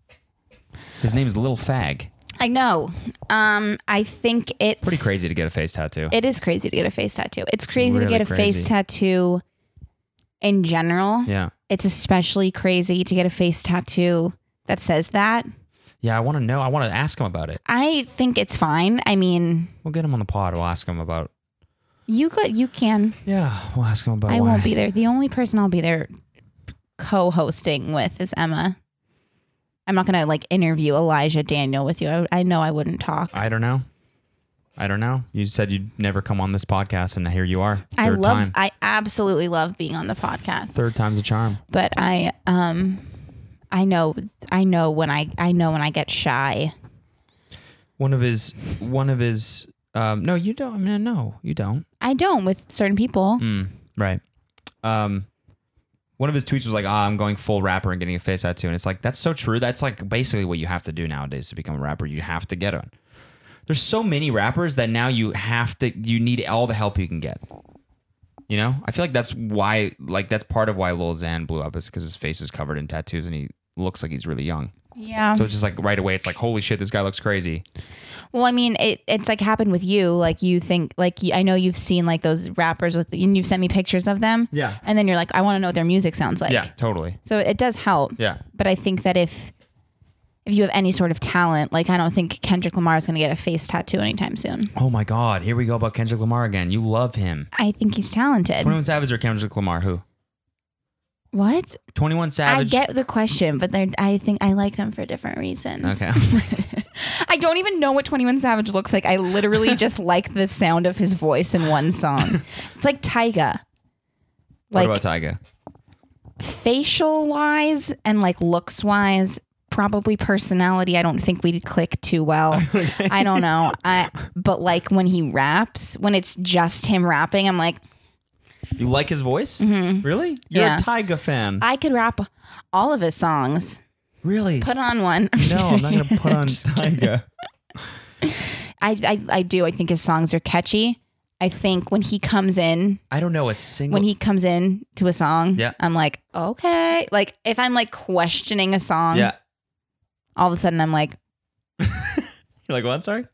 His name is Lil Fag. I know. Um, I think it's Pretty crazy to get a face tattoo. It is crazy to get a face tattoo. It's crazy to Really get a face crazy. tattoo in general. yeah. It's especially crazy to get a face tattoo that says that. Yeah. I want to know. I want to ask him about it. I think it's fine. I mean, We'll get him on the pod. We'll ask him about. you could, you can. Yeah. We'll ask him about. I why. won't be there. The only person I'll be there co-hosting with is Emma. I'm not gonna like interview Elijah Daniel with you. I, I know I wouldn't talk. I don't know. I don't know. You said you'd never come on this podcast, and here you are. Third I love. time. I absolutely love being on the podcast. Third time's a charm. But I um, I know. I know when I. I know when I get shy. One of his. One of his. Um, no, you don't. I mean, no, you don't. I don't with certain people. Mm, right. Um, one of his tweets was like, "Ah, I'm going full rapper and getting a face tattoo," and it's like that's so true. That's like basically what you have to do nowadays to become a rapper. You have to get one. There's so many rappers that now you have to. You need all the help you can get. You know, I feel like that's why. Like that's part of why Lil Xan blew up is because his face is covered in tattoos and he looks like he's really young. Yeah. So it's just like right away, it's like, holy shit, this guy looks crazy. Well, I mean, it, it's like happened with you. Like you think, like you, I know you've seen like those rappers with, and you've sent me pictures of them. Yeah. And then you're like, I want to know what their music sounds like. Yeah, totally. So it does help. Yeah. But I think that if if you have any sort of talent, like I don't think Kendrick Lamar is going to get a face tattoo anytime soon. Oh my God, here we go about Kendrick Lamar again. You love him. I think he's talented. twenty-one Savage or Kendrick Lamar? Who? What? twenty-one Savage. I get the question, but they're, I think I like them for different reasons. Okay. I don't even know what twenty-one Savage looks like. I literally just like the sound of his voice in one song. It's like Tyga. What Like about Tyga? facial wise and like looks wise, probably personality. I don't think we'd click too well. I don't know. I but like when he raps, when it's just him rapping, I'm like, You like his voice? Mm-hmm. Really? You're Yeah. a Tyga fan. I could rap all of his songs. really? Put on one. no, I'm not going to put on Tyga. I, I I do. I think his songs are catchy. I think when he comes in, I don't know a single. when he comes in to a song, Yeah. I'm like, okay. Like if I'm like questioning a song, Yeah. all of a sudden I'm like, You're like, what? Sorry?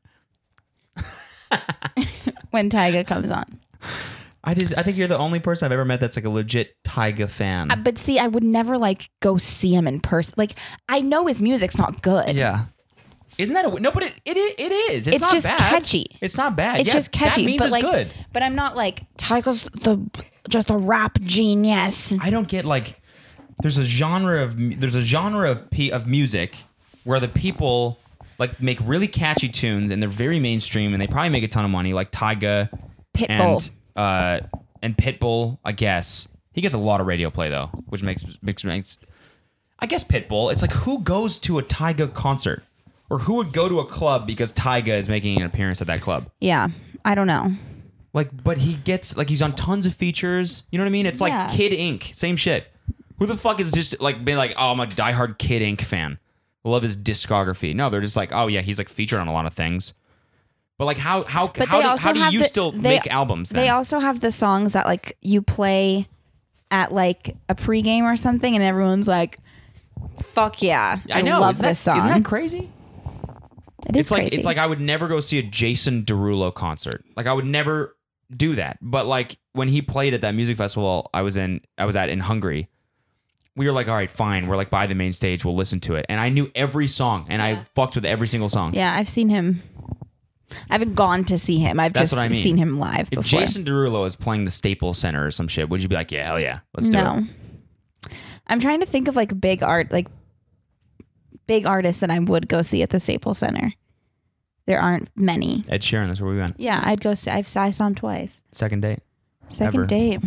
when Tyga comes on. I just, I think you're the only person I've ever met that's like a legit Tyga fan. Uh, but see, I would never like go see him in person. Like I know his music's not good. yeah. Isn't that a no? But it it it is. It's, It's not just bad. catchy. It's not bad. It's Yeah, just catchy, That means but it's like, good. but I'm not like Tyga's the just a rap genius. I don't get like. There's a genre of mu- there's a genre of p of music where the people like make really catchy tunes and they're very mainstream and they probably make a ton of money. Like Tyga, Pitbull. and uh and Pitbull. I guess he gets a lot of radio play though, which makes makes makes. I guess Pitbull. It's like who goes to a Tyga concert? Or who would go to a club because Tyga is making an appearance at that club? Yeah, I don't know. Like, but he gets, like, he's on tons of features. You know what I mean? It's like Yeah. Kid Ink. Same shit. Who the fuck is just, like, being like, oh, I'm a diehard Kid Ink fan. I love his discography. No, they're just like, oh, yeah, he's, like, featured on a lot of things. But, like, how how But how they do, also how do have you the- still they- make albums then? They also have the songs that like you play at like a pregame or something, and everyone's like, "Fuck yeah, I, I know. love isn't that, this song." Isn't that crazy? It is It's like crazy. it's like I would never go see a Jason Derulo concert. Like I would never do that. But like when he played at that music festival I was in I was at in Hungary, we were like, all right, fine. We're like by the main stage, we'll listen to it. And I knew every song and I fucked with every single song. Yeah, I've seen him. I haven't gone to see him. I've That's just what I mean. seen him live If before. Jason Derulo is playing the Staples Center or some shit, would you be like, yeah, hell yeah, let's do no. it? I'm trying to think of like big art, like big artists that I would go see at the Staples Center. There aren't many. Ed Sheeran, that's where we went. Yeah, I'd go see. I've I saw him twice. Second date. Second Ever. date.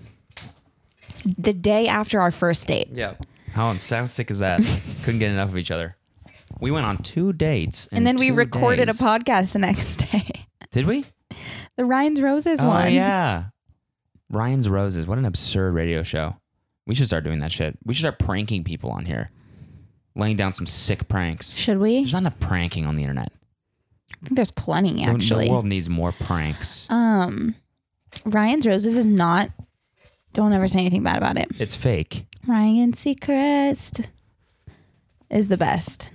The day after our first date. Yeah. How, how sick is that? Couldn't get enough of each other. We went on two dates. And then we two recorded days. a podcast the next day. Did we? The Ryan's Roses Oh, one. yeah. Ryan's Roses. What an absurd radio show. We should start doing that shit. We should start pranking people on here. Laying down some sick pranks. Should we? There's not enough pranking on the internet. I think there's plenty The- actually. The world needs more pranks. Um, Ryan's Roses is not. Don't ever say anything bad about it. It's fake. Ryan Seacrest is the best.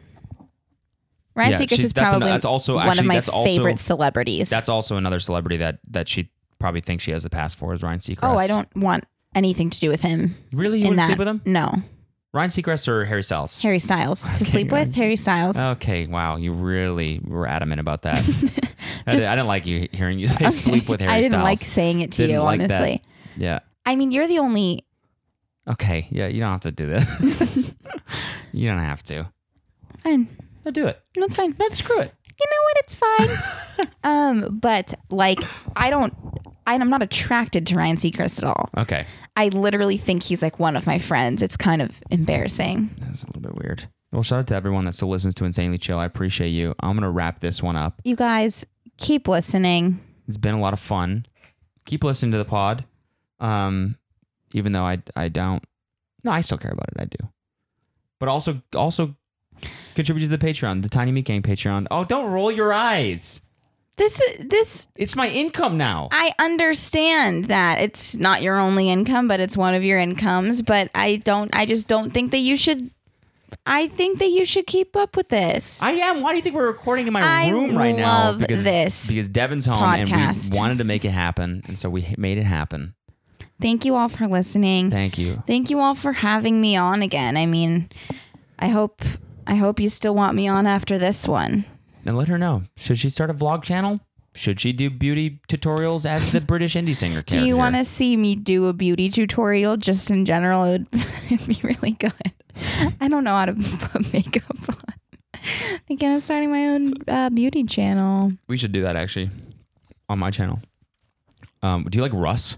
Ryan Yeah, Seacrest she's- is that's an- probably that's also- one actually, of my that's also- favorite celebrities. That's also another celebrity that, that she probably thinks she has the pass for is Ryan Seacrest. oh, I don't want anything to do with him. Really? You in wouldn't that. sleep with him? No, Ryan Seacrest or Harry Styles? Harry Styles to sleep right. with. Harry Styles. Okay, wow. You really were adamant about that. I, Just- didn't, I didn't like you hearing you say Okay. sleep with Harry I didn't Styles. like saying it to Didn't you, like that. honestly. Yeah. I mean, you're the only. Okay. Yeah, you don't have to do that. You don't have to. Fine. No, do it. No, it's fine. No, screw it. You know what? It's fine. um, but like, I don't. I, I'm not attracted to Ryan Seacrest at all. Okay. I literally think he's like one of my friends. It's kind of embarrassing. That's a little bit weird. Well, shout out to everyone that still listens to Insanely Chill. I appreciate you. I'm going to wrap this one up. You guys keep listening. It's been a lot of fun. Keep listening to the pod. Um, even though I, I don't. No, I still care about it. I do. But also, also contribute to the Patreon, the Tiny Meat Gang Patreon. Oh, don't roll your eyes. This this It's my income now. I understand that it's not your only income, but it's one of your incomes. But I don't. I just don't think that you should. I think that you should keep up with this. I am. Why do you think we're recording in my I room right now? love this because Devin's home podcast. and we wanted to make it happen, and so we made it happen. Thank you all for listening. Thank you. Thank you all for having me on again. I mean, I hope I hope you still want me on after this one. And let her know. Should she start a vlog channel? Should she do beauty tutorials as the British indie singer character? Do you want to see me do a beauty tutorial just in general? It would it'd be really good. I don't know how to put makeup on. Thinking of starting my own uh, beauty channel. We should do that actually on my channel. Um, do you like Russ?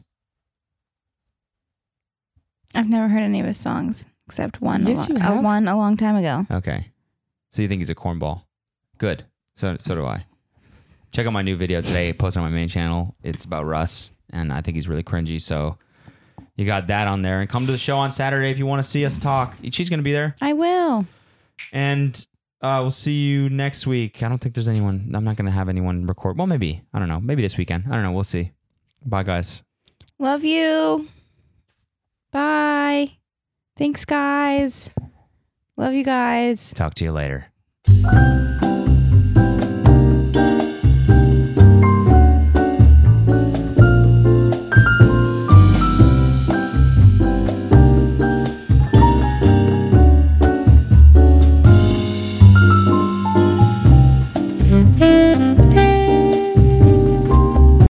I've never heard any of his songs except one. Yes, a lo- you have. Uh, one a long time ago. Okay. So you think he's a cornball? Good. So so do I. Check out my new video today. Posted on my main channel. It's about Russ, and I think he's really cringy. So you got that on there. And come to the show on Saturday if you want to see us talk. She's going to be there. I will. And uh, we'll see you next week. I don't think there's anyone. I'm not going to have anyone record. Well, maybe. I don't know. Maybe this weekend. I don't know. We'll see. Bye, guys. Love you. Bye. Thanks, guys. Love you guys. Talk to you later.